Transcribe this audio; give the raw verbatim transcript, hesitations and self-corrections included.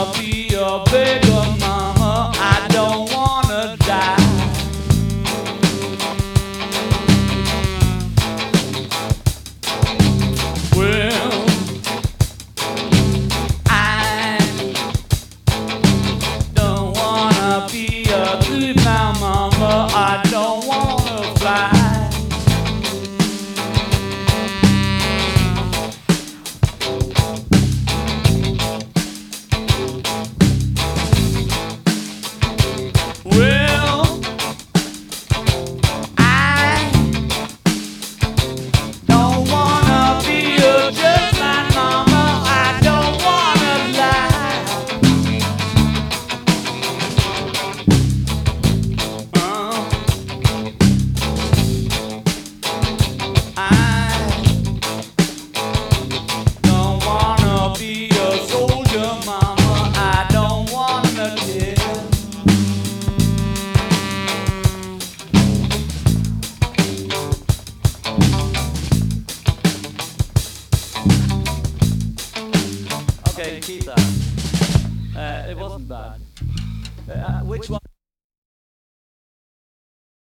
wanna be a beggar, mama. I don't wanna die. Well, I don't wanna be a thief now, mama. I don't wanna fly. Well, I don't wanna be a just like mama. I don't wanna lie. Uh, I don't wanna be a soldier, mama. I don't wanna kill. Okay, keep that. Uh, it wasn't bad. Uh, which one?